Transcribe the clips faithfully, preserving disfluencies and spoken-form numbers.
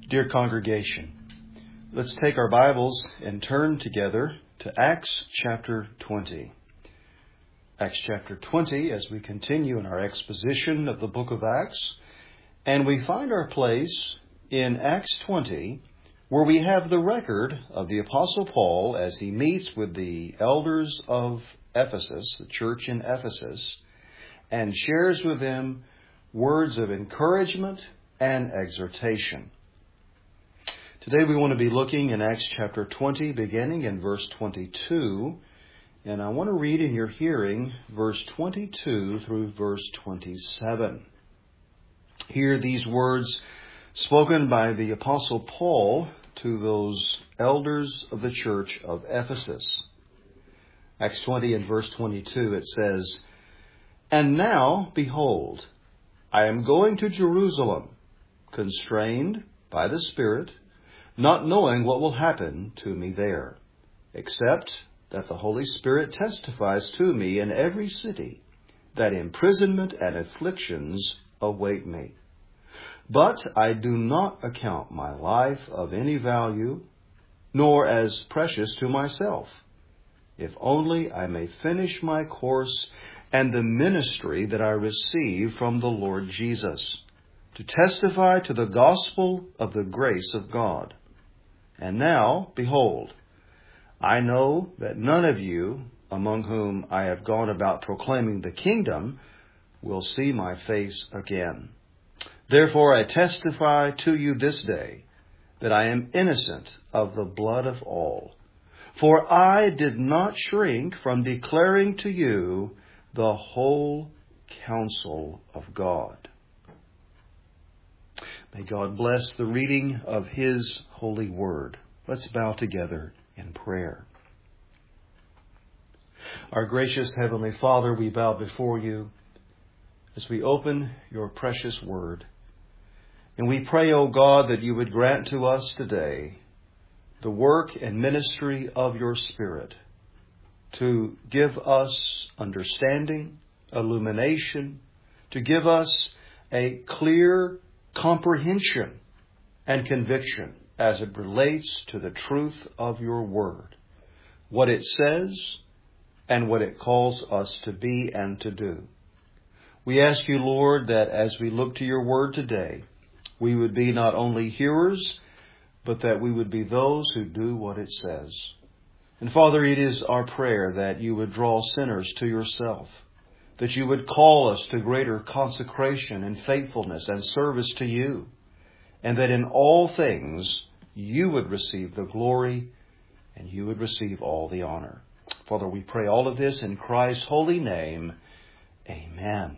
Dear congregation, let's take our Bibles and turn together to Acts chapter twenty. Acts chapter twenty, as we continue in our exposition of the book of Acts, and we find our place in Acts twenty, where we have the record of the Apostle Paul as he meets with the elders of Ephesus, the church in Ephesus, and shares with them words of encouragement and exhortation. Today we want to be looking in Acts chapter twenty, beginning in verse twenty-two, and I want to read in your hearing verse twenty-two through verse twenty-seven. Hear these words spoken by the Apostle Paul to those elders of the church of Ephesus. Acts twenty and verse twenty-two, it says, "And now, behold, I am going to Jerusalem, constrained by the Spirit, not knowing what will happen to me there, except that the Holy Spirit testifies to me in every city that imprisonment and afflictions await me. But I do not account my life of any value, nor as precious to myself, if only I may finish my course and the ministry that I receive from the Lord Jesus, to testify to the gospel of the grace of God. And now, behold, I know that none of you, among whom I have gone about proclaiming the kingdom, will see my face again. Therefore I testify to you this day that I am innocent of the blood of all. For I did not shrink from declaring to you the whole counsel of God." May God bless the reading of His holy word. Let's bow together in prayer. Our gracious Heavenly Father, we bow before you as we open your precious word. And we pray, O God, that you would grant to us today the work and ministry of your Spirit to give us understanding, illumination, to give us a clear comprehension and conviction as it relates to the truth of your word, what it says and what it calls us to be and to do. We ask you, Lord, that as we look to your word today, we would be not only hearers, but that we would be those who do what it says. And Father, it is our prayer that you would draw sinners to yourself, that you would call us to greater consecration and faithfulness and service to you, and that in all things you would receive the glory and you would receive all the honor. Father, we pray all of this in Christ's holy name. Amen.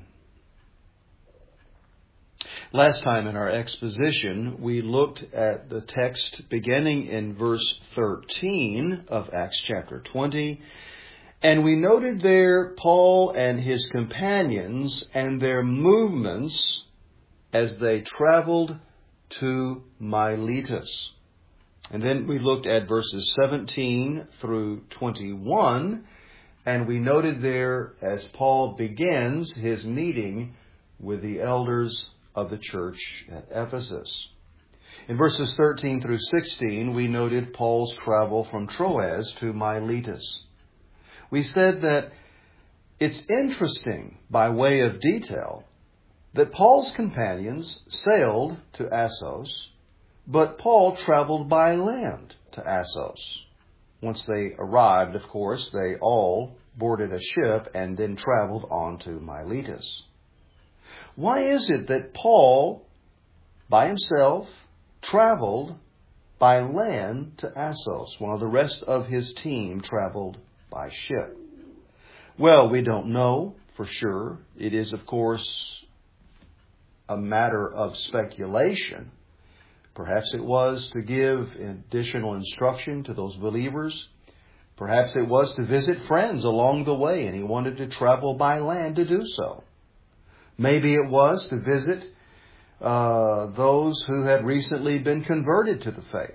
Last time in our exposition, we looked at the text beginning in verse thirteen of Acts chapter twenty, and we noted there Paul and his companions and their movements as they traveled to Miletus. And then we looked at verses seventeen through twenty-one, and we noted there as Paul begins his meeting with the elders of the church at Ephesus. In verses thirteen through sixteen, we noted Paul's travel from Troas to Miletus. We said that it's interesting, by way of detail, that Paul's companions sailed to Assos, but Paul traveled by land to Assos. Once they arrived, of course, they all boarded a ship and then traveled on to Miletus. Why is it that Paul, by himself, traveled by land to Assos, while the rest of his team traveled by ship? Well, we don't know for sure. It is, of course, a matter of speculation. Perhaps it was to give additional instruction to those believers. Perhaps it was to visit friends along the way, and he wanted to travel by land to do so. Maybe it was to visit uh, those who had recently been converted to the faith.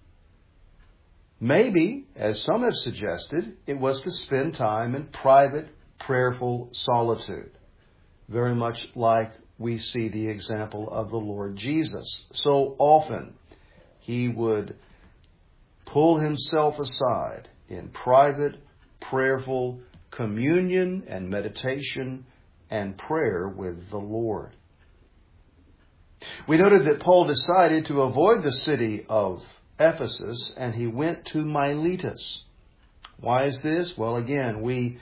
Maybe, as some have suggested, it was to spend time in private, prayerful solitude, very much like we see the example of the Lord Jesus so often he would pull himself aside in private, prayerful communion and meditation and prayer with the Lord. We noted that Paul decided to avoid the city of Ephesus, and he went to Miletus. Why is this? Well, again, we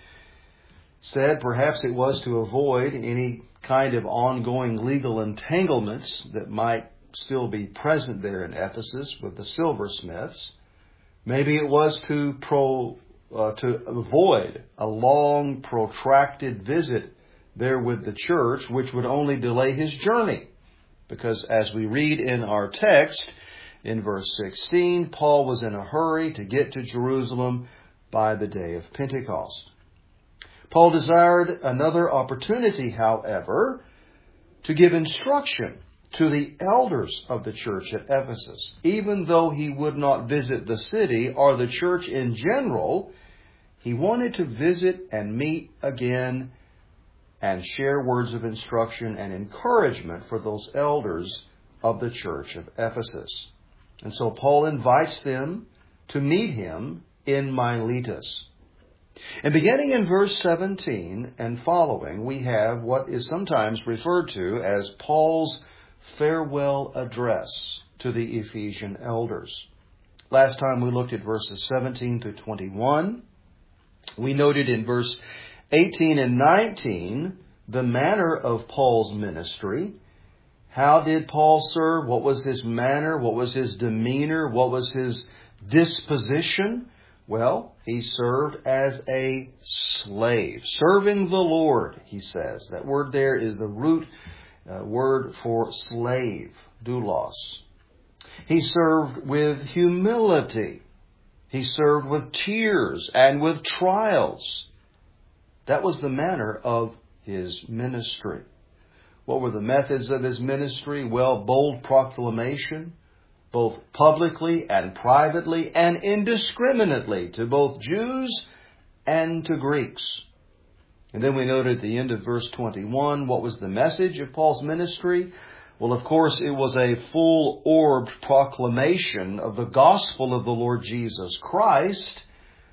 said perhaps it was to avoid any kind of ongoing legal entanglements that might still be present there in Ephesus with the silversmiths. Maybe it was to pro, uh, to avoid a long, protracted visit there with the church, which would only delay his journey. Because as we read in our text, in verse sixteen, Paul was in a hurry to get to Jerusalem by the day of Pentecost. Paul desired another opportunity, however, to give instruction to the elders of the church at Ephesus. Even though he would not visit the city or the church in general, he wanted to visit and meet again and share words of instruction and encouragement for those elders of the church of Ephesus. And so Paul invites them to meet him in Miletus. And beginning in verse seventeen and following, we have what is sometimes referred to as Paul's farewell address to the Ephesian elders. Last time we looked at verses seventeen to twenty-one. We noted in verse eighteen and nineteen the manner of Paul's ministry. How did Paul serve? What was his manner? What was his demeanor? What was his disposition? Well, he served as a slave, serving the Lord, he says. That word there is the root uh, word for slave, doulos. He served with humility. He served with tears and with trials. That was the manner of his ministry. What were the methods of his ministry? Well, bold proclamation, both publicly and privately and indiscriminately to both Jews and to Greeks. And then we noted at the end of verse twenty-one, what was the message of Paul's ministry? Well, of course, it was a full-orbed proclamation of the gospel of the Lord Jesus Christ,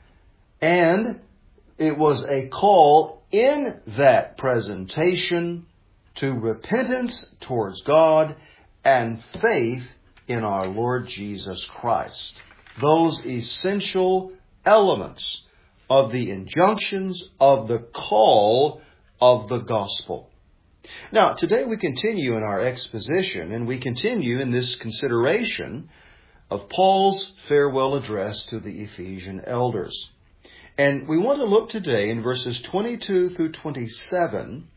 and it was a call in that presentation to repentance towards God and faith in our Lord Jesus Christ. Those essential elements of the injunctions of the call of the gospel. Now, today we continue in our exposition, and we continue in this consideration of Paul's farewell address to the Ephesian elders. And we want to look today in verses twenty-two through twenty-seven.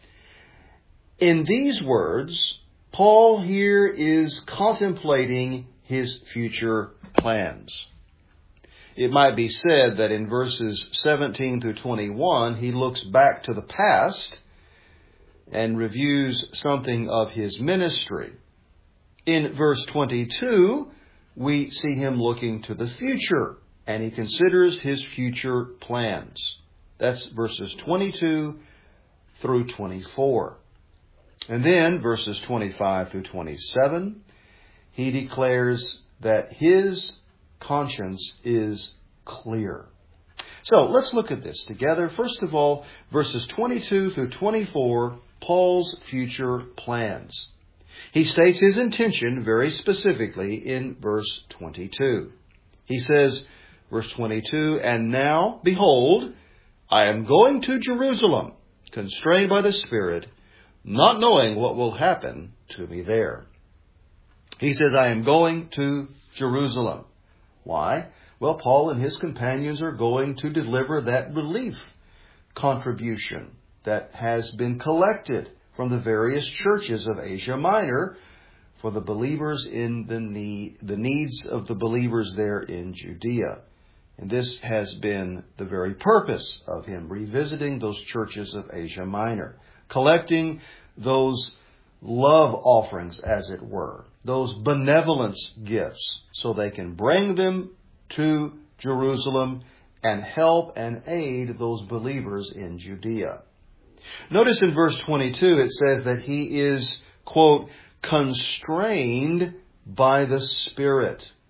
In these words, Paul here is contemplating his future plans. It might be said that in verses seventeen through twenty-one, he looks back to the past and reviews something of his ministry. In verse twenty-two, we see him looking to the future, and he considers his future plans. That's verses twenty-two through twenty-four. And then, verses twenty-five through twenty-seven, he declares that his conscience is clear. So, let's look at this together. First of all, verses twenty-two through twenty-four, Paul's future plans. He states his intention very specifically in verse twenty-two. He says, verse twenty-two, "And now, behold, I am going to Jerusalem, constrained by the Spirit, not knowing what will happen to me there." He says, I am going to Jerusalem. Why? Well, Paul and his companions are going to deliver that relief contribution that has been collected from the various churches of Asia Minor for the believers in the need, the needs of the believers there in Judea. And this has been the very purpose of him revisiting those churches of Asia Minor, collecting those love offerings, as it were, those benevolence gifts, so they can bring them to Jerusalem and help and aid those believers in Judea. Notice in verse twenty-two it says that he is, quote, constrained by the Spirit.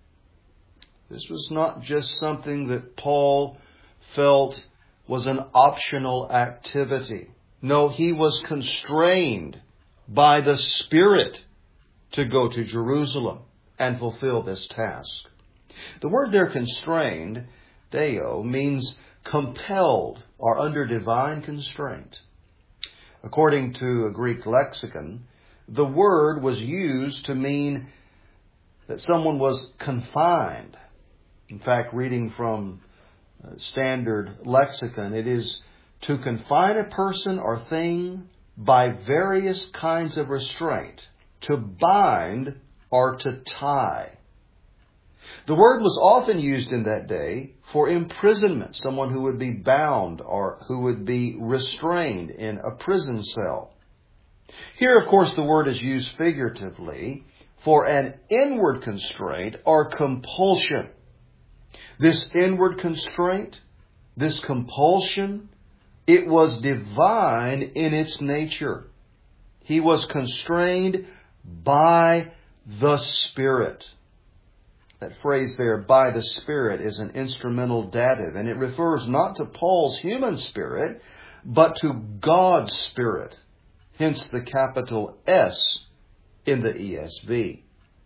This was not just something that Paul felt was an optional activity. No, he was constrained by the Spirit to go to Jerusalem and fulfill this task. The word there, constrained, deo, means compelled or under divine constraint. According to a Greek lexicon, the word was used to mean that someone was confined. In fact, reading from Standard Lexicon, it is to confine a person or thing by various kinds of restraint, to bind or to tie. The word was often used in that day for imprisonment, someone who would be bound or who would be restrained in a prison cell. Here, of course, the word is used figuratively for an inward constraint or compulsion. This inward constraint, this compulsion, it was divine in its nature. He was constrained by the Spirit. That phrase there, by the Spirit, is an instrumental dative, and it refers not to Paul's human spirit, but to God's Spirit. Hence the capital S in the E S V.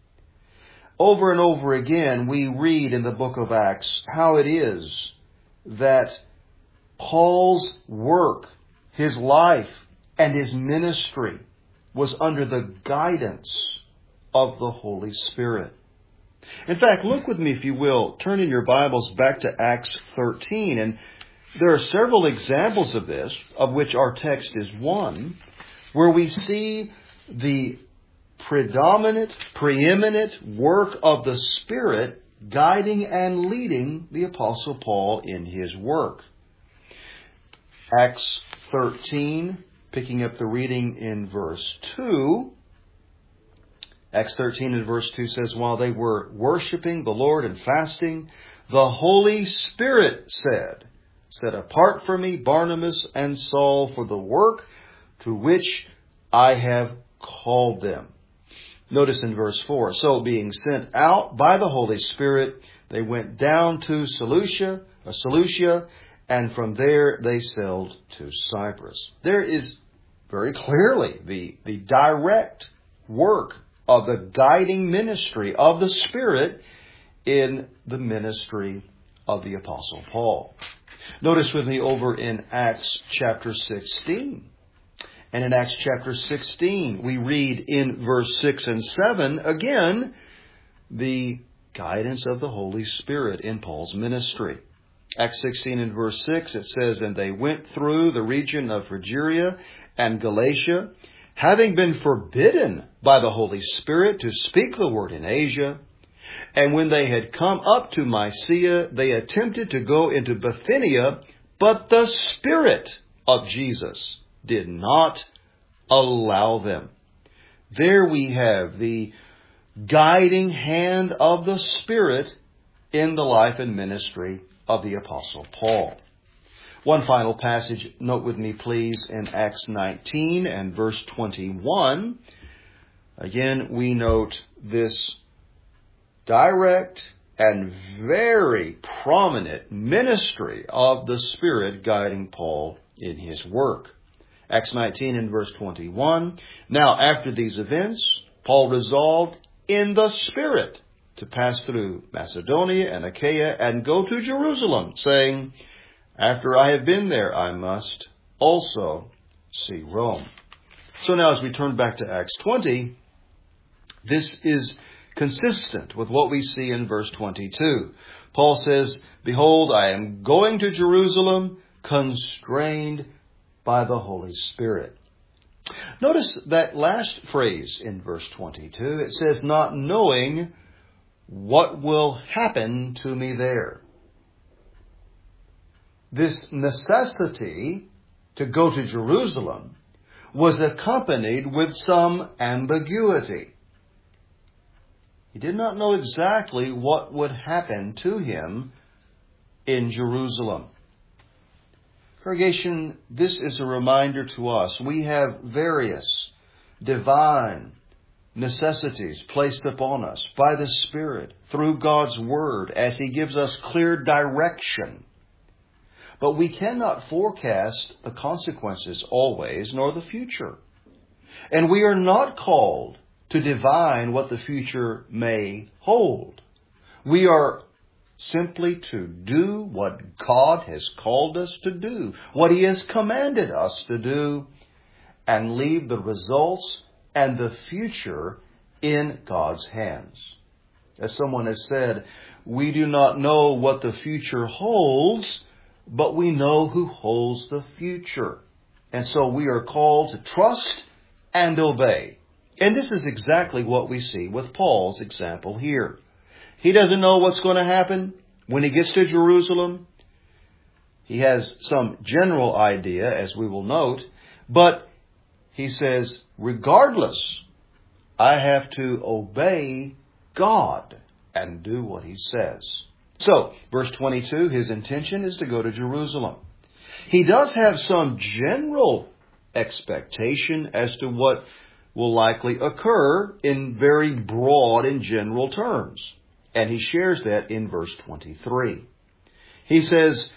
Over and over again, we read in the book of Acts how it is that Paul's work, his life, and his ministry was under the guidance of the Holy Spirit. In fact, look with me, if you will, turn in your Bibles back to Acts thirteen, and there are several examples of this, of which our text is one, where we see the predominant, preeminent work of the Spirit guiding and leading the Apostle Paul in his work. Acts thirteen, picking up the reading in verse two. Acts thirteen and verse two says, while they were worshiping the Lord and fasting, the Holy Spirit said, set apart for me Barnabas and Saul for the work to which I have called them. Notice in verse four, so being sent out by the Holy Spirit, they went down to Seleucia, or Seleucia, and from there they sailed to Cyprus. There is very clearly the, the direct work of the guiding ministry of the Spirit in the ministry of the Apostle Paul. Notice with me over in Acts chapter sixteen. And in Acts chapter sixteen, we read in verse six and seven, again, the guidance of the Holy Spirit in Paul's ministry. Acts sixteen and verse six, it says, and they went through the region of Phrygia and Galatia, having been forbidden by the Holy Spirit to speak the word in Asia. And when they had come up to Mysia, they attempted to go into Bithynia, but the Spirit of Jesus did not allow them. There we have the guiding hand of the Spirit in the life and ministry of the Apostle Paul. One final passage, note with me please, in Acts nineteen and verse twenty-one. Again, we note this direct and very prominent ministry of the Spirit guiding Paul in his work. Acts nineteen and verse twenty-one. Now, after these events, Paul resolved in the Spirit to pass through Macedonia and Achaia and go to Jerusalem, saying, after I have been there, I must also see Rome. So now as we turn back to Acts twenty, this is consistent with what we see in verse twenty-two. Paul says, behold, I am going to Jerusalem, constrained by the Holy Spirit. Notice that last phrase in verse twenty-two. It says, not knowing what will happen to me there. This necessity to go to Jerusalem was accompanied with some ambiguity. He did not know exactly what would happen to him in Jerusalem. Congregation, this is a reminder to us. We have various divine, necessities placed upon us by the Spirit through God's Word as He gives us clear direction. But we cannot forecast the consequences always, nor the future. And we are not called to divine what the future may hold. We are simply to do what God has called us to do, what He has commanded us to do, and leave the results and the future in God's hands. As someone has said, we do not know what the future holds, but we know who holds the future. And so we are called to trust and obey. And this is exactly what we see with Paul's example here. He doesn't know what's going to happen when he gets to Jerusalem. He has some general idea, as we will note, but he says, regardless, I have to obey God and do what He says. So, verse twenty-two, his intention is to go to Jerusalem. He does have some general expectation as to what will likely occur in very broad and general terms. And he shares that in verse twenty-three. He says,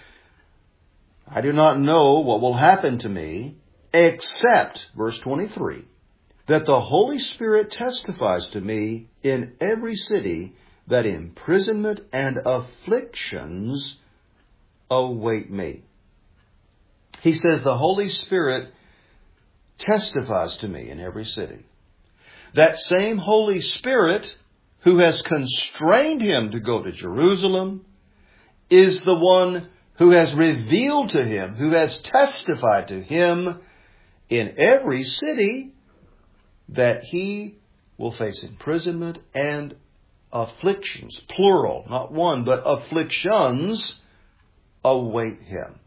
I do not know what will happen to me, except, verse twenty-three, that the Holy Spirit testifies to me in every city that imprisonment and afflictions await me. He says the Holy Spirit testifies to me in every city. That same Holy Spirit who has constrained him to go to Jerusalem is the one who has revealed to him, who has testified to him in every city that he will face imprisonment and afflictions, plural, not one, but afflictions await him.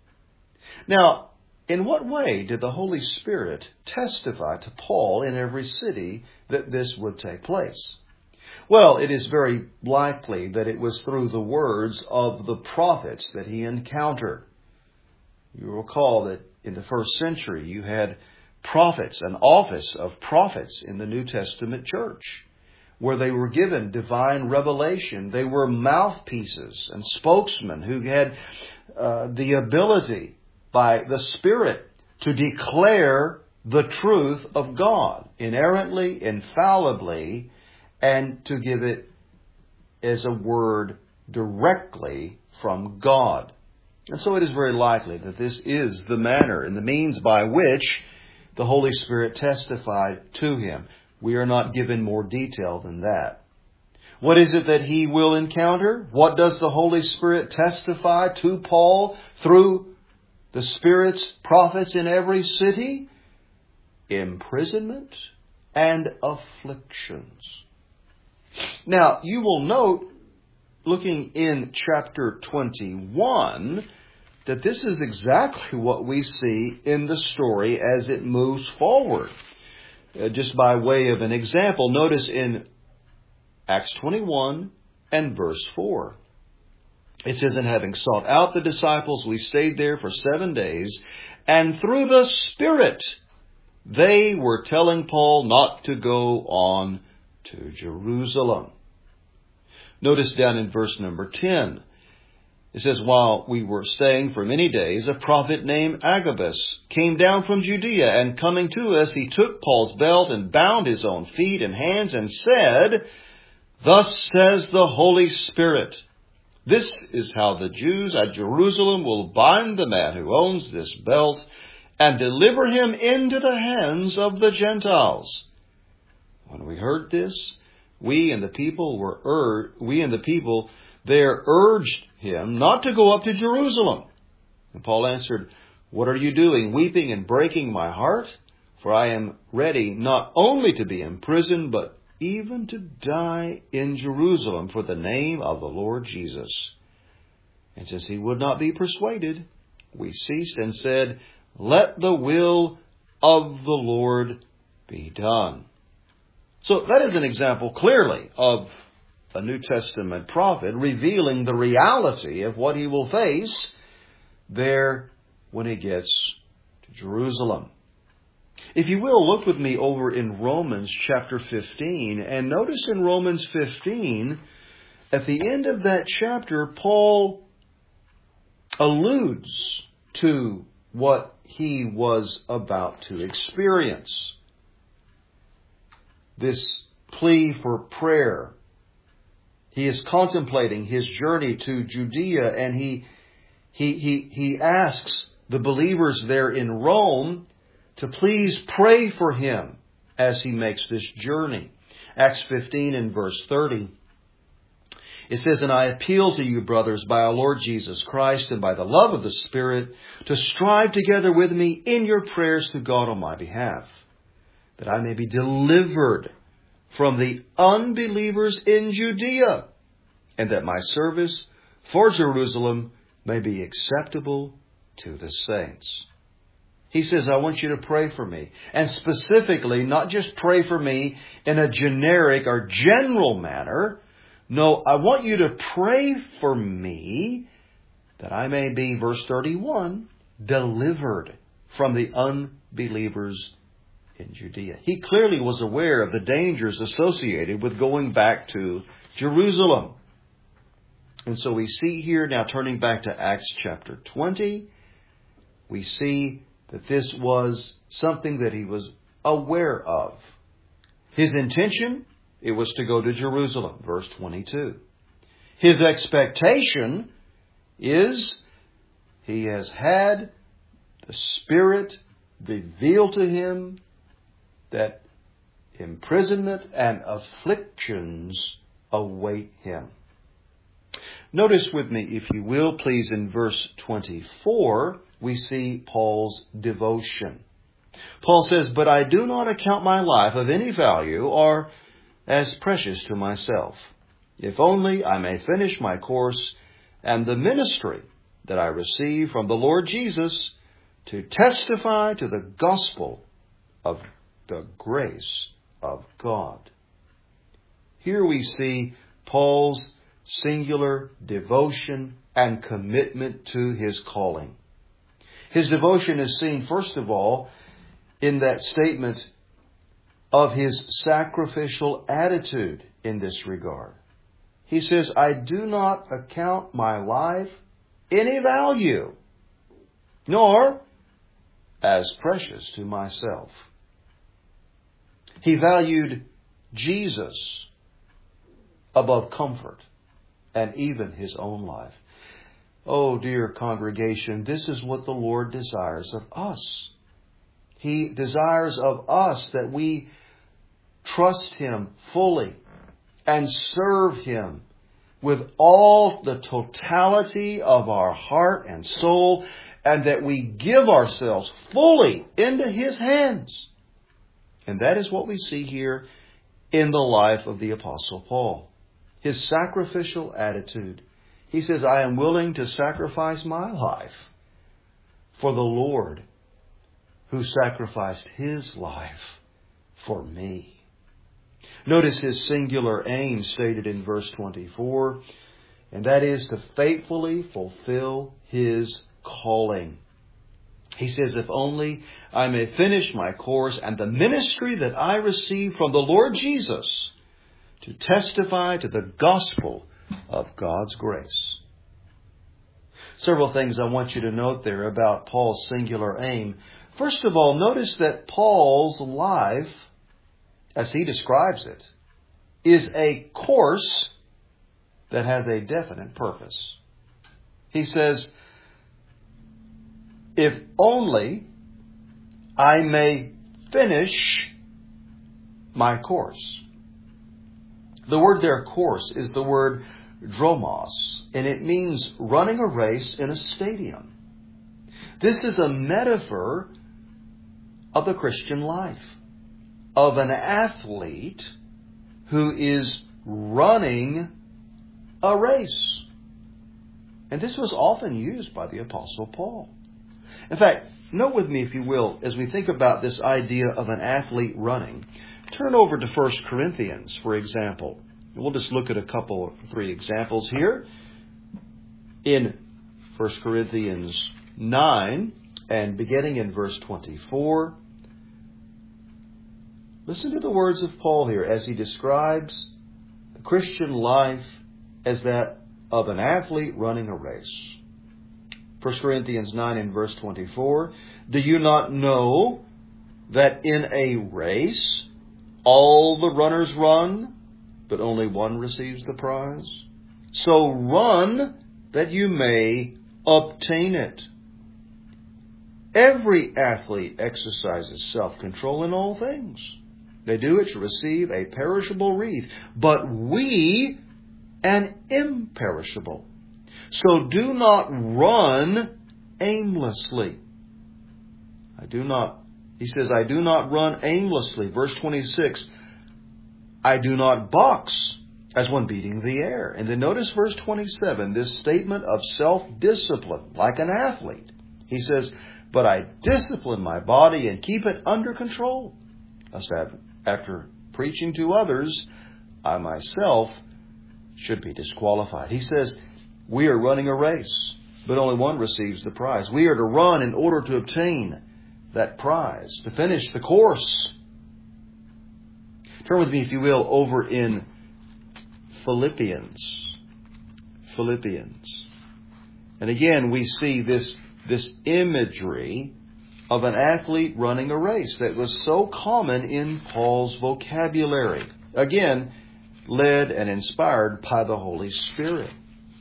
Now, in what way did the Holy Spirit testify to Paul in every city that this would take place? Well, it is very likely that it was through the words of the prophets that he encountered. You recall that in the first century you had prophets, an office of prophets in the New Testament church, where they were given divine revelation. They were mouthpieces and spokesmen who had uh, the ability by the Spirit to declare the truth of God inerrantly, infallibly, and to give it as a word directly from God. And so it is very likely that this is the manner and the means by which the Holy Spirit testified to him. We are not given more detail than that. What is it that he will encounter? What does the Holy Spirit testify to Paul through the Spirit's prophets in every city? Imprisonment and afflictions. Now, you will note, looking in chapter twenty-one, that this is exactly what we see in the story as it moves forward. Uh, just by way of an example, notice in Acts twenty-one and verse four. It says, and having sought out the disciples, we stayed there for seven days, and through the Spirit they were telling Paul not to go on to Jerusalem. Notice down in verse number ten. It says, while we were staying for many days, a prophet named Agabus came down from Judea, and coming to us, he took Paul's belt and bound his own feet and hands and said, thus says the Holy Spirit, this is how the Jews at Jerusalem will bind the man who owns this belt and deliver him into the hands of the Gentiles. When we heard this, we and the people were ur- we and the people there urged him not to go up to Jerusalem. And Paul answered, what are you doing, weeping and breaking my heart? For I am ready not only to be imprisoned, but even to die in Jerusalem for the name of the Lord Jesus. And since he would not be persuaded, we ceased and said, let the will of the Lord be done. So that is an example clearly of a New Testament prophet revealing the reality of what he will face there when he gets to Jerusalem. If you will, look with me over in Romans chapter fifteen, and notice in Romans fifteen, at the end of that chapter, Paul alludes to what he was about to experience. This plea for prayer. He is contemplating his journey to Judea, and he he he he asks the believers there in Rome to please pray for him as he makes this journey. Acts fifteen and verse thirty. It says, "And I appeal to you, brothers, by our Lord Jesus Christ and by the love of the Spirit, to strive together with me in your prayers to God on my behalf, that I may be delivered from the unbelievers in Judea, and that my service for Jerusalem may be acceptable to the saints." He says, I want you to pray for me. And specifically, not just pray for me in a generic or general manner. No, I want you to pray for me that I may be, verse thirty-one, delivered from the unbelievers in Judea. He clearly was aware of the dangers associated with going back to Jerusalem. And so we see here, now turning back to Acts chapter twenty, we see that this was something that he was aware of. His intention, it was to go to Jerusalem, verse twenty-two. His expectation is he has had the Spirit reveal to him that imprisonment and afflictions await him. Notice with me, if you will, please, in verse twenty-four, we see Paul's devotion. Paul says, "But I do not account my life of any value or as precious to myself, if only I may finish my course and the ministry that I receive from the Lord Jesus to testify to the gospel of the grace of God." Here we see Paul's singular devotion and commitment to his calling. His devotion is seen, first of all, in that statement of his sacrificial attitude in this regard. He says, "I do not account my life any value, nor as precious to myself." He valued Jesus above comfort and even his own life. Oh, dear congregation, this is what the Lord desires of us. He desires of us that we trust Him fully and serve Him with all the totality of our heart and soul, and that we give ourselves fully into His hands. And that is what we see here in the life of the Apostle Paul. His sacrificial attitude. He says, I am willing to sacrifice my life for the Lord who sacrificed His life for me. Notice his singular aim stated in verse twenty-four, and that is to faithfully fulfill his calling. He says, if only I may finish my course and the ministry that I received from the Lord Jesus to testify to the gospel of God's grace. Several things I want you to note there about Paul's singular aim. First of all, notice that Paul's life, as he describes it, is a course that has a definite purpose. He says, if only I may finish my course. The word there, course, is the word dromos, and it means running a race in a stadium. This is a metaphor of the Christian life, of an athlete who is running a race. And this was often used by the Apostle Paul. In fact, note with me, if you will, as we think about this idea of an athlete running, turn over to First Corinthians, for example. We'll just look at a couple, three examples here. In First Corinthians nine, and beginning in verse twenty-four, Listen to the words of Paul here as he describes the Christian life as that of an athlete running a race. First Corinthians nine and verse twenty-four, do you not know that in a race all the runners run, but only one receives the prize? So run that you may obtain it. Every athlete exercises self-control in all things. They do it to receive a perishable wreath, but we an imperishable. So do not run aimlessly. I do not, he says, I do not run aimlessly. Verse twenty-six, I do not box as one beating the air. And then notice verse twenty-seven, this statement of self-discipline, like an athlete. He says, but I discipline my body and keep it under control, lest after preaching to others, I myself should be disqualified. He says, we are running a race, but only one receives the prize. We are to run in order to obtain that prize, to finish the course. Turn with me, if you will, over in Philippians. Philippians. And again, we see this, this imagery of an athlete running a race that was so common in Paul's vocabulary. Again, led and inspired by the Holy Spirit.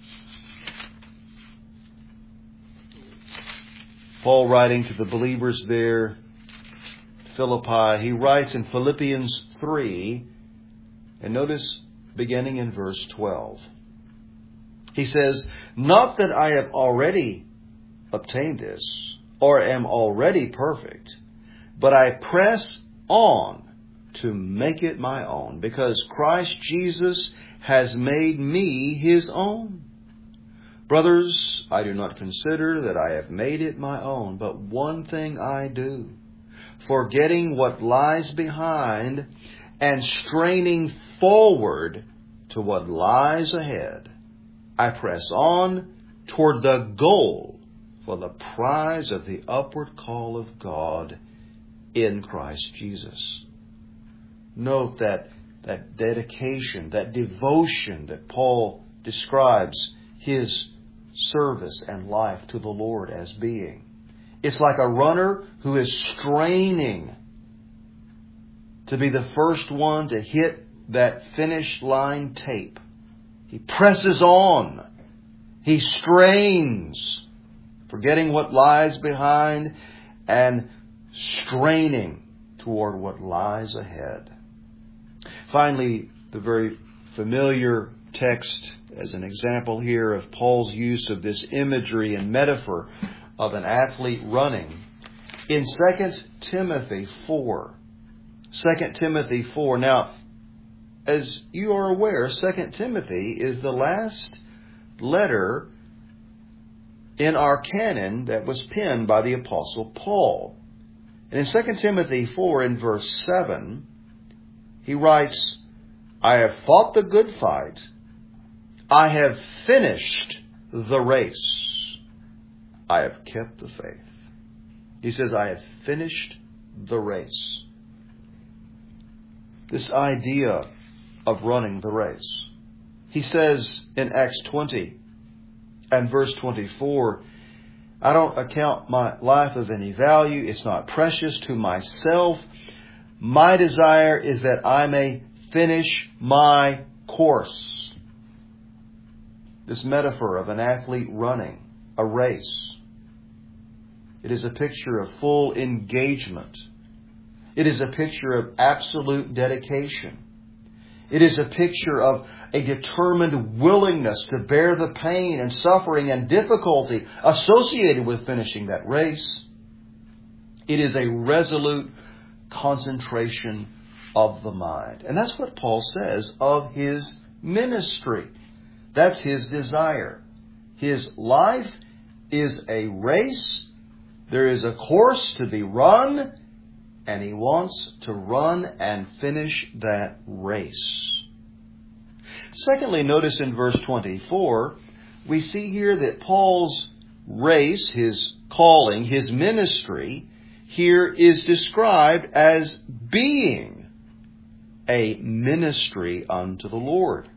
Paul, writing to the believers there, Philippi, he writes in Philippians three, and notice beginning in verse twelve. He says, not that I have already obtained this, or am already perfect, but I press on to make it my own, because Christ Jesus has made me His own. Brothers, I do not consider that I have made it my own, but one thing I do, forgetting what lies behind and straining forward to what lies ahead, I press on toward the goal for the prize of the upward call of God in Christ Jesus. Note that, that dedication, that devotion that Paul describes his service and life to the Lord as being. It's like a runner who is straining to be the first one to hit that finish line tape. He presses on. He strains, forgetting what lies behind and straining toward what lies ahead. Finally, the very familiar text as an example here of Paul's use of this imagery and metaphor of an athlete running in Second Timothy four. Second Timothy four. Now, as you are aware, Second Timothy is the last letter in our canon that was penned by the Apostle Paul. And in Second Timothy four, in verse seven, he writes, I have fought the good fight. I have finished the race. I have kept the faith. He says, I have finished the race. This idea of running the race. He says in Acts twenty and verse twenty-four, I don't account my life of any value. It's not precious to myself. My desire is that I may finish my course. This metaphor of an athlete running a race. It is a picture of full engagement. It is a picture of absolute dedication. It is a picture of a determined willingness to bear the pain and suffering and difficulty associated with finishing that race. It is a resolute concentration of the mind. And that's what Paul says of his ministry. That's his desire. His life is a race. There is a course to be run, and he wants to run and finish that race. Secondly, notice in verse twenty-four, we see here that Paul's race, his calling, his ministry, here is described as being a ministry unto the Lord.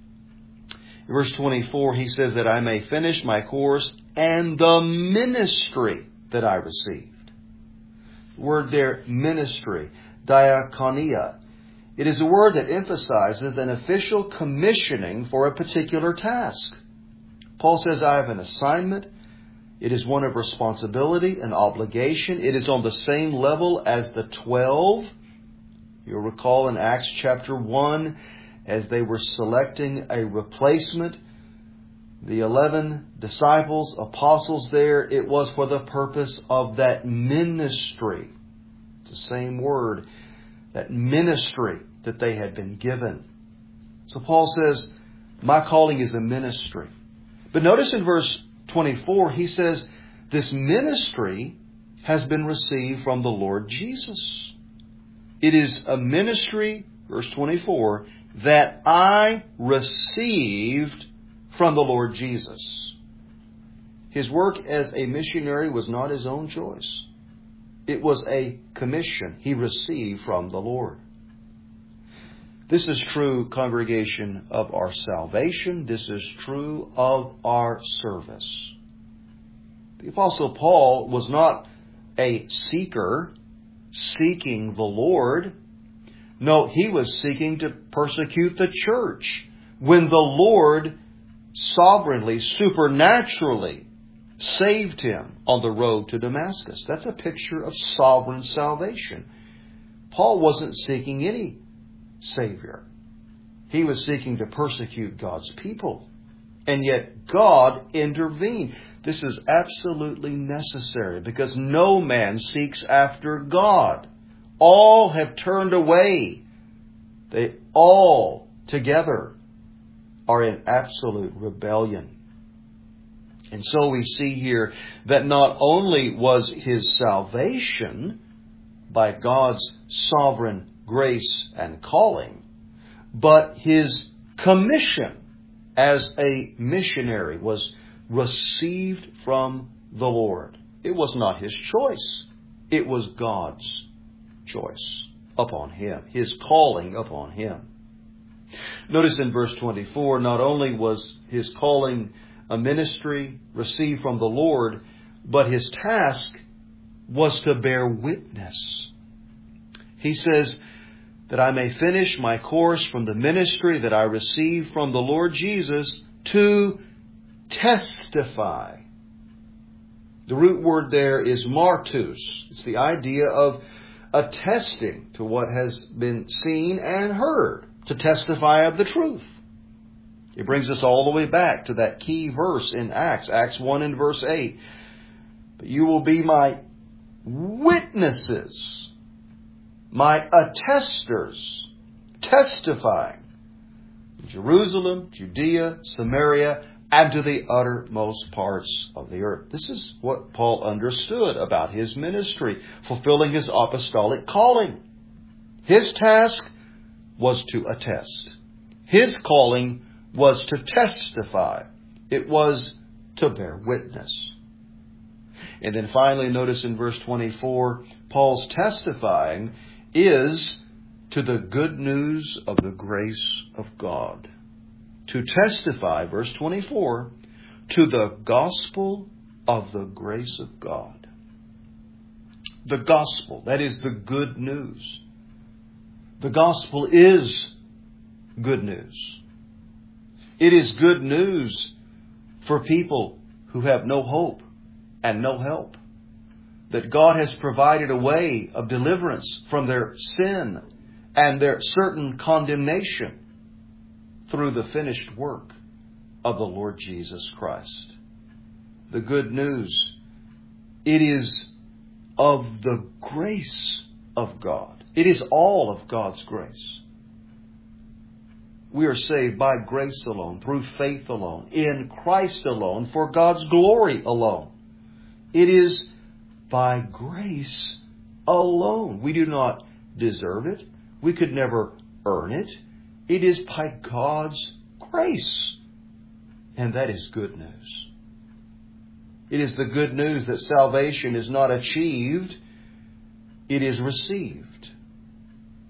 In verse twenty-four, he says that I may finish my course and the ministry that I received. The word there, ministry, diakonia. It is a word that emphasizes an official commissioning for a particular task. Paul says, I have an assignment. It is one of responsibility and obligation. It is on the same level as the twelve. You'll recall in Acts chapter one, as they were selecting a replacement, the eleven disciples, apostles there, it was for the purpose of that ministry. It's the same word, that ministry that they had been given. So Paul says, my calling is a ministry. But notice in verse twenty-four, he says, this ministry has been received from the Lord Jesus. It is a ministry, verse twenty-four, that I received from the Lord Jesus. His work as a missionary was not his own choice. It was a commission he received from the Lord. This is true, congregation, of our salvation. This is true of our service. The Apostle Paul was not a seeker seeking the Lord. No, he was seeking to persecute the church when the Lord sovereignly, supernaturally saved him on the road to Damascus. That's a picture of sovereign salvation. Paul wasn't seeking any Savior. He was seeking to persecute God's people. And yet God intervened. This is absolutely necessary because no man seeks after God. All have turned away. They all together are in absolute rebellion. And so we see here that not only was his salvation by God's sovereign grace and calling, but his commission as a missionary was received from the Lord. It was not his choice. It was God's choice upon him, his calling upon him. Notice in verse twenty-four, not only was his calling a ministry received from the Lord, but his task was to bear witness. He says that I may finish my course from the ministry that I received from the Lord Jesus to testify. The root word there is martus. It's the idea of attesting to what has been seen and heard, to testify of the truth. It brings us all the way back to that key verse in Acts, Acts one and verse eight. But you will be my witnesses, my attesters, testifying in Jerusalem, Judea, Samaria, and to the uttermost parts of the earth. This is what Paul understood about his ministry, fulfilling his apostolic calling. His task was to attest. His calling was to testify. It was to bear witness. And then finally, notice in verse twenty-four, Paul's testifying is to the good news of the grace of God. To testify, verse twenty-four, to the gospel of the grace of God. The gospel, that is the good news. The gospel is good news. It is good news for people who have no hope and no help. That God has provided a way of deliverance from their sin and their certain condemnation through the finished work of the Lord Jesus Christ. The good news, it is of the grace of God. It is all of God's grace. We are saved by grace alone, through faith alone, in Christ alone, for God's glory alone. It is by grace alone. We do not deserve it. We could never earn it. It is by God's grace. And that is good news. It is the good news that salvation is not achieved, it is received.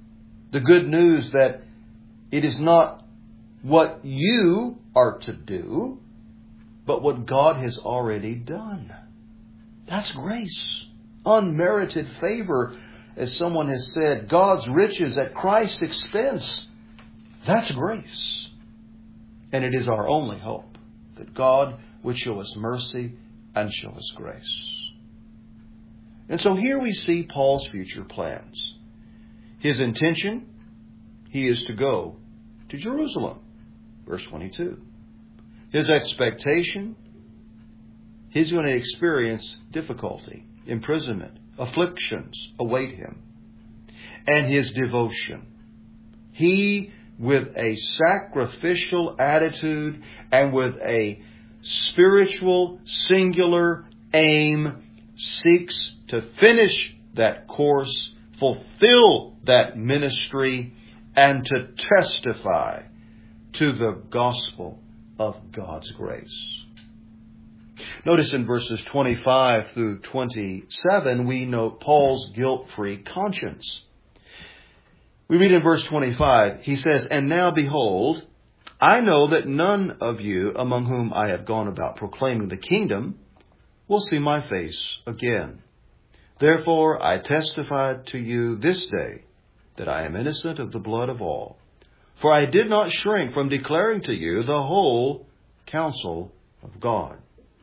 The good news that it is not what you are to do, but what God has already done. That's grace. Unmerited favor, as someone has said, God's riches at Christ's expense. That's grace. And it is our only hope that God would show us mercy and show us grace. And so here we see Paul's future plans. His intention, he is to go to Jerusalem. Verse twenty-two. His expectation, he's going to experience difficulty, imprisonment, afflictions await him. And his devotion. He, with a sacrificial attitude and with a spiritual, singular aim, seeks to finish that course, fulfill that ministry, and to testify to the gospel of God's grace. Notice in verses twenty-five through twenty-seven, we note Paul's guilt-free conscience. We read in verse twenty-five, he says, "And now behold, I know that none of you among whom I have gone about proclaiming the kingdom will see my face again. Therefore I testify to you this day that I am innocent of the blood of all. For I did not shrink from declaring to you the whole counsel of God."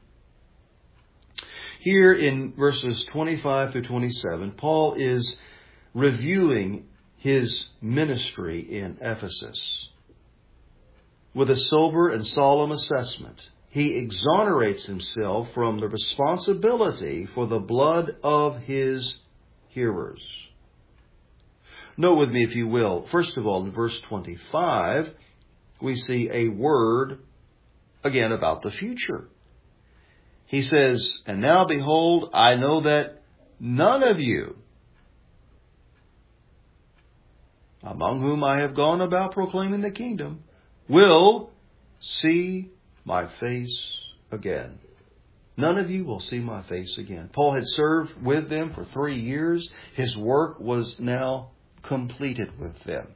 Here in verses twenty-five through twenty-seven, Paul is reviewing his ministry in Ephesus. With a sober and solemn assessment, he exonerates himself from the responsibility for the blood of his hearers. Note with me, if you will, first of all, in verse twenty-five, we see a word, again, about the future. He says, "And now behold, I know that none of you, among whom I have gone about proclaiming the kingdom, will see my face again." None of you will see my face again. Paul had served with them for three years. His work was now completed with them.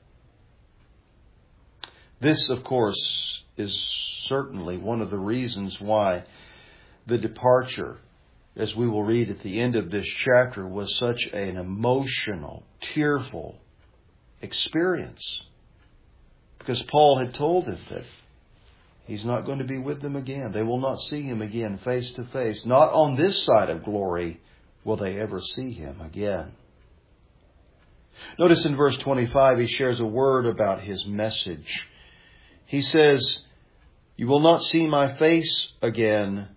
This, of course, is certainly one of the reasons why the departure, as we will read at the end of this chapter, was such an emotional, tearful experience. Because Paul had told them that he's not going to be with them again. They will not see him again face to face. Not on this side of glory will they ever see him again. Notice in verse twenty-five, he shares a word about his message. He says, "You will not see my face again.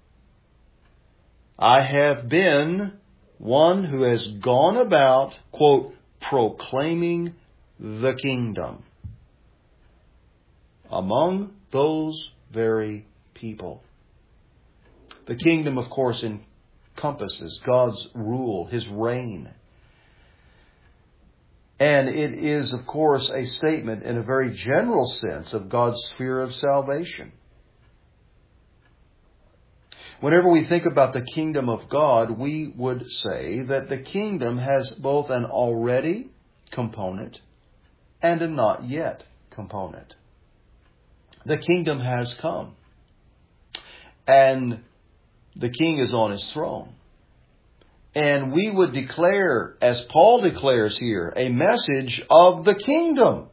I have been one who has gone about," quote, "proclaiming the kingdom among those very people." The kingdom, of course, encompasses God's rule, His reign. And it is, of course, a statement in a very general sense of God's sphere of salvation. Whenever we think about the kingdom of God, we would say that the kingdom has both an already component and a not yet component. The kingdom has come, and the king is on his throne. And we would declare, as Paul declares here, a message of the kingdom.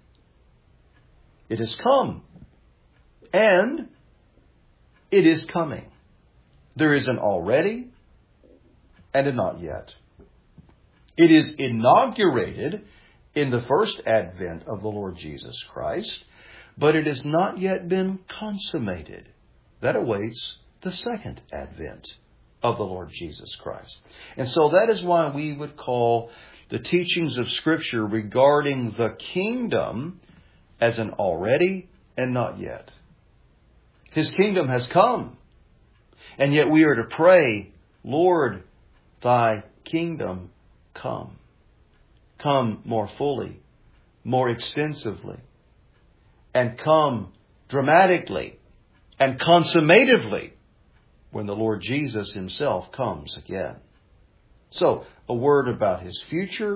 It has come, and it is coming. There is an already and a not yet. It is inaugurated in the first advent of the Lord Jesus Christ, but it has not yet been consummated. That awaits the second advent of the Lord Jesus Christ. And so that is why we would call the teachings of Scripture regarding the kingdom as an already and not yet. His kingdom has come. And yet we are to pray, "Lord, thy kingdom come." Come more fully, more extensively, and come dramatically and consummatively when the Lord Jesus Himself comes again. So, a word about His future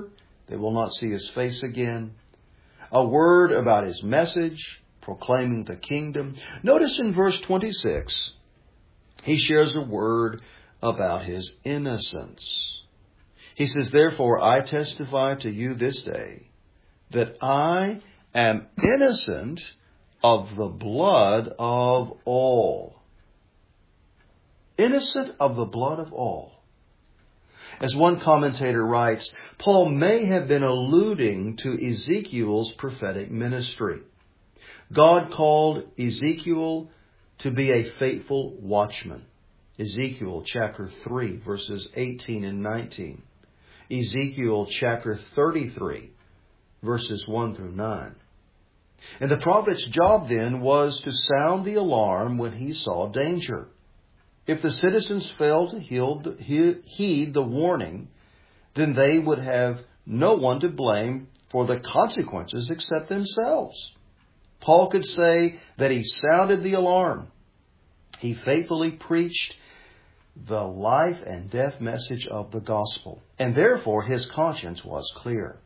They will not see his face again. A word about his message, proclaiming the kingdom. Notice in verse twenty-six, he shares a word about his innocence. He says, therefore, I testify to you this day that I am innocent of the blood of all. Innocent of the blood of all. As one commentator writes, Paul may have been alluding to Ezekiel's prophetic ministry. God called Ezekiel to be a faithful watchman. Ezekiel chapter three, verses eighteen and nineteen. Ezekiel chapter thirty-three, verses one through nine. And the prophet's job then was to sound the alarm when he saw danger. If the citizens failed to heed the warning, then they would have no one to blame for the consequences except themselves. Paul could say that he sounded the alarm. He faithfully preached the life and death message of the gospel, and therefore his conscience was clear.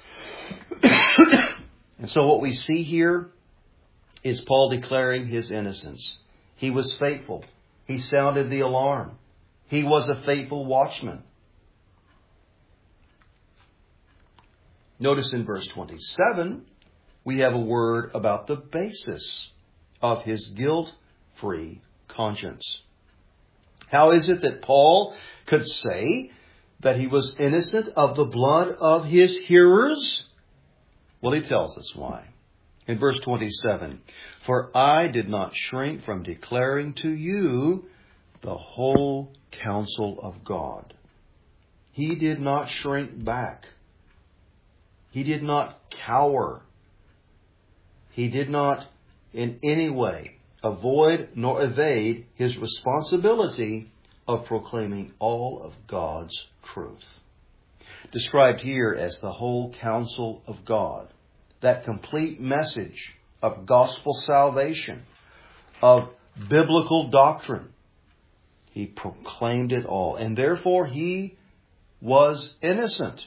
And so what we see here is Paul declaring his innocence. He was faithful. He sounded the alarm. He was a faithful watchman. Notice in verse twenty-seven, we have a word about the basis of his guilt-free conscience. How is it that Paul could say that he was innocent of the blood of his hearers? Well, he tells us why. In verse twenty-seven, for I did not shrink from declaring to you the whole counsel of God. He did not shrink back. He did not cower. He did not in any way avoid nor evade his responsibility of proclaiming all of God's truth. Described here as the whole counsel of God. That complete message of gospel salvation, of biblical doctrine. He proclaimed it all. And therefore he was innocent.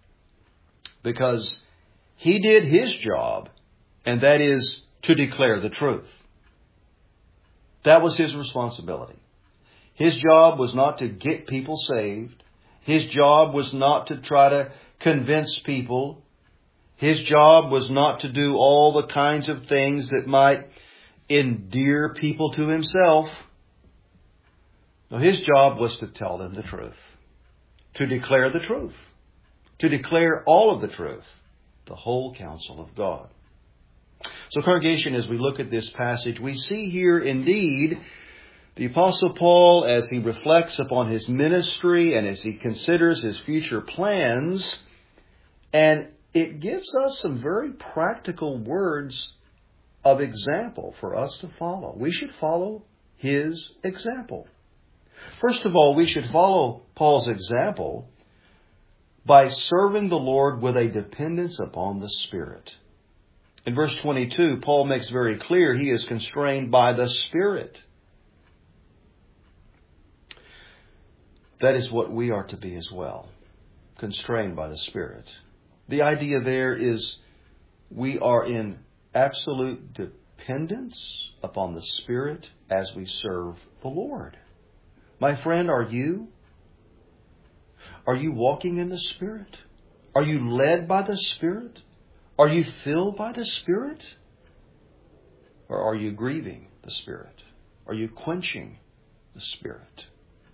Because he did his job, and that is to declare the truth. That was his responsibility. His job was not to get people saved. His job was not to try to convince people. His job was not to do all the kinds of things that might endear people to himself. No, his job was to tell them the truth. To declare the truth. To declare all of the truth. The whole counsel of God. So, congregation, as we look at this passage, we see here indeed the Apostle Paul, as he reflects upon his ministry and as he considers his future plans, and it gives us some very practical words of example for us to follow. We should follow his example. First of all, we should follow Paul's example by serving the Lord with a dependence upon the Spirit. In verse twenty-two, Paul makes very clear he is constrained by the Spirit. That is what we are to be as well, constrained by the Spirit. The idea there is we are in absolute dependence upon the Spirit as we serve the Lord. My friend, are you? Are you walking in the Spirit? Are you led by the Spirit? Are you filled by the Spirit? Or are you grieving the Spirit? Are you quenching the Spirit?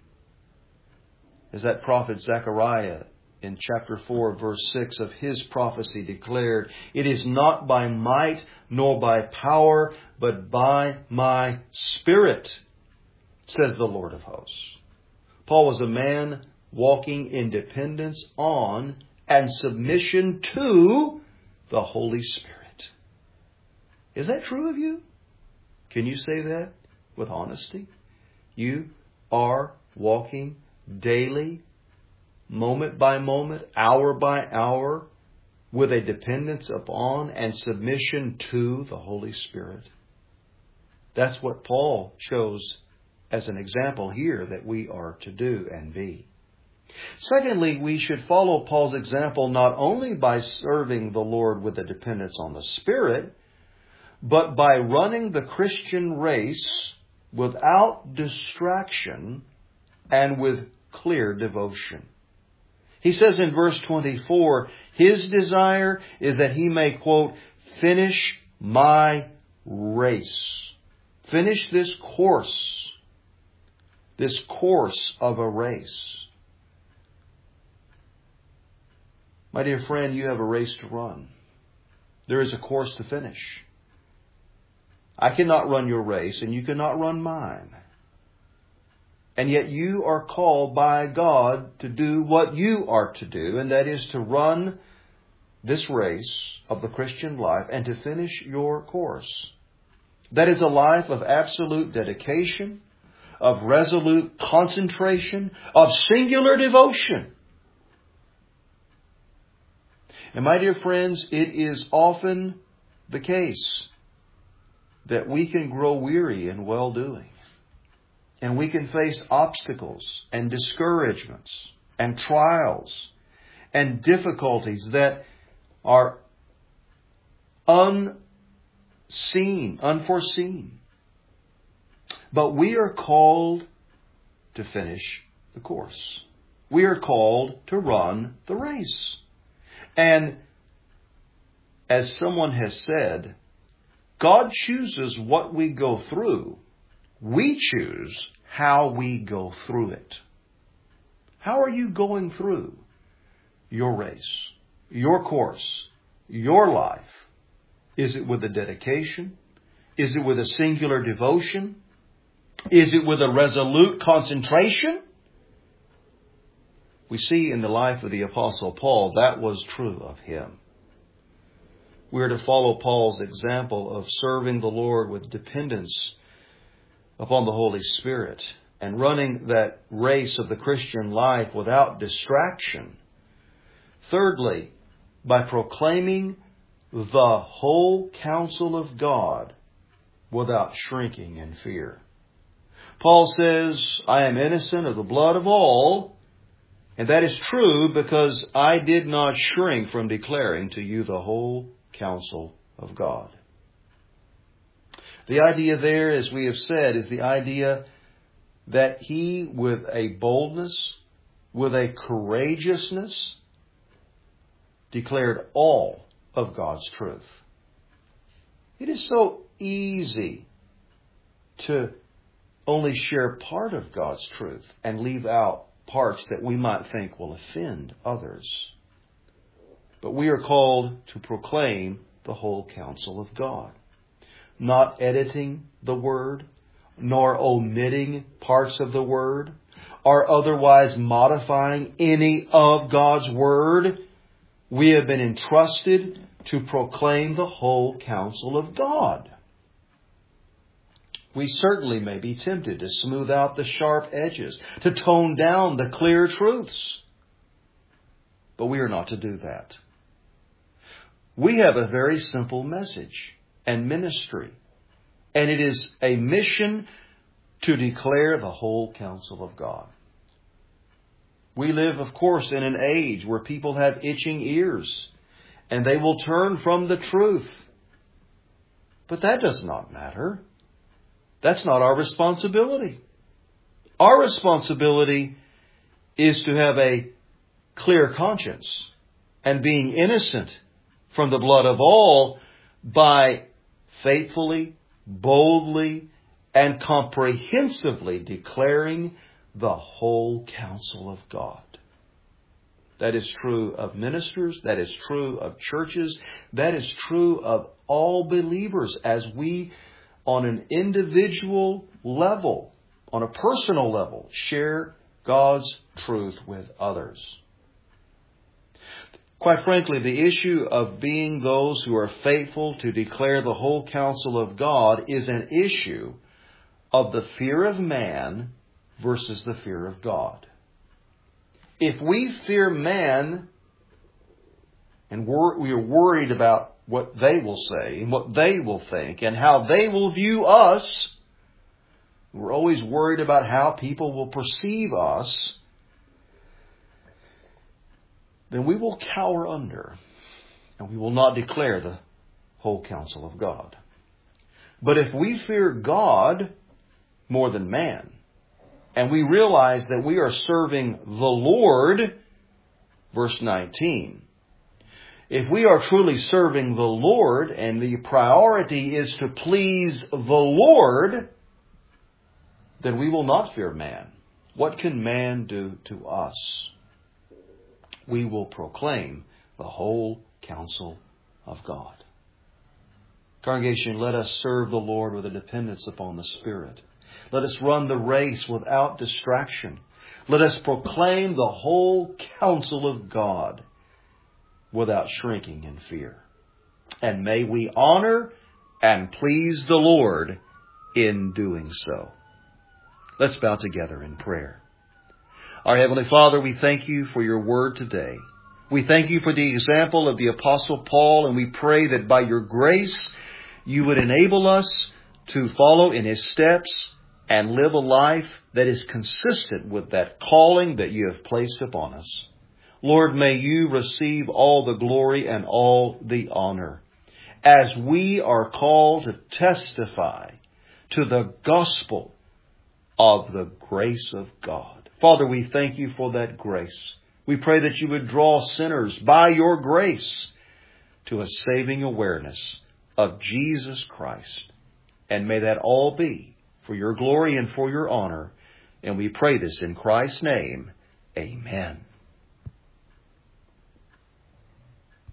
As that prophet Zechariah in chapter four, verse six of his prophecy declared, it is not by might nor by power, but by my Spirit, says the Lord of hosts. Paul was a man walking in dependence on and submission to the Holy Spirit. Is that true of you? Can you say that with honesty? You are walking daily, moment by moment, hour by hour, with a dependence upon and submission to the Holy Spirit. That's what Paul chose as an example here that we are to do and be. Secondly, we should follow Paul's example not only by serving the Lord with a dependence on the Spirit, but by running the Christian race without distraction and with clear devotion. He says in verse twenty-four, his desire is that he may, quote, finish my race. Finish this course. This course of a race. My dear friend, you have a race to run. There is a course to finish. I cannot run your race, and you cannot run mine. And yet you are called by God to do what you are to do, and that is to run this race of the Christian life and to finish your course. That is a life of absolute dedication, of resolute concentration, of singular devotion. And my dear friends, it is often the case that we can grow weary in well-doing. And we can face obstacles and discouragements and trials and difficulties that are unseen, unforeseen. But we are called to finish the course. We are called to run the race. And as someone has said, God chooses what we go through. We choose how we go through it. How are you going through your race, your course, your life? Is it with a dedication? Is it with a singular devotion? Is it with a resolute concentration? We see in the life of the Apostle Paul that was true of him. We are to follow Paul's example of serving the Lord with dependence upon the Holy Spirit and running that race of the Christian life without distraction. Thirdly, by proclaiming the whole counsel of God without shrinking in fear. Paul says, I am innocent of the blood of all, and that is true because I did not shrink from declaring to you the whole counsel of God. The idea there, as we have said, is the idea that he, with a boldness, with a courageousness, declared all of God's truth. It is so easy to only share part of God's truth and leave out parts that we might think will offend others. But we are called to proclaim the whole counsel of God. Not editing the Word, nor omitting parts of the Word, or otherwise modifying any of God's Word. We have been entrusted to proclaim the whole counsel of God. We certainly may be tempted to smooth out the sharp edges, to tone down the clear truths. But we are not to do that. We have a very simple message and ministry. And it is a mission to declare the whole counsel of God. We live, of course, in an age where people have itching ears and they will turn from the truth. But that does not matter. That's not our responsibility. Our responsibility is to have a clear conscience and being innocent from the blood of all by faithfully, boldly, and comprehensively declaring the whole counsel of God. That is true of ministers. That is true of churches. That is true of all believers as we, on an individual level, on a personal level, share God's truth with others. Quite frankly, the issue of being those who are faithful to declare the whole counsel of God is an issue of the fear of man versus the fear of God. If we fear man and we are worried about what they will say and what they will think and how they will view us, we're always worried about how people will perceive us, then we will cower under, and we will not declare the whole counsel of God. But if we fear God more than man, and we realize that we are serving the Lord, verse nineteen, if we are truly serving the Lord and the priority is to please the Lord, then we will not fear man. What can man do to us? We will proclaim the whole counsel of God. Congregation, let us serve the Lord with a dependence upon the Spirit. Let us run the race without distraction. Let us proclaim the whole counsel of God without shrinking in fear. And may we honor and please the Lord in doing so. Let's bow together in prayer. Our Heavenly Father, we thank you for your word today. We thank you for the example of the Apostle Paul, and we pray that by your grace you would enable us to follow in his steps and live a life that is consistent with that calling that you have placed upon us. Lord, may you receive all the glory and all the honor as we are called to testify to the gospel of the grace of God. Father, we thank you for that grace. We pray that you would draw sinners by your grace to a saving awareness of Jesus Christ. And may that all be for your glory and for your honor. And we pray this in Christ's name. Amen.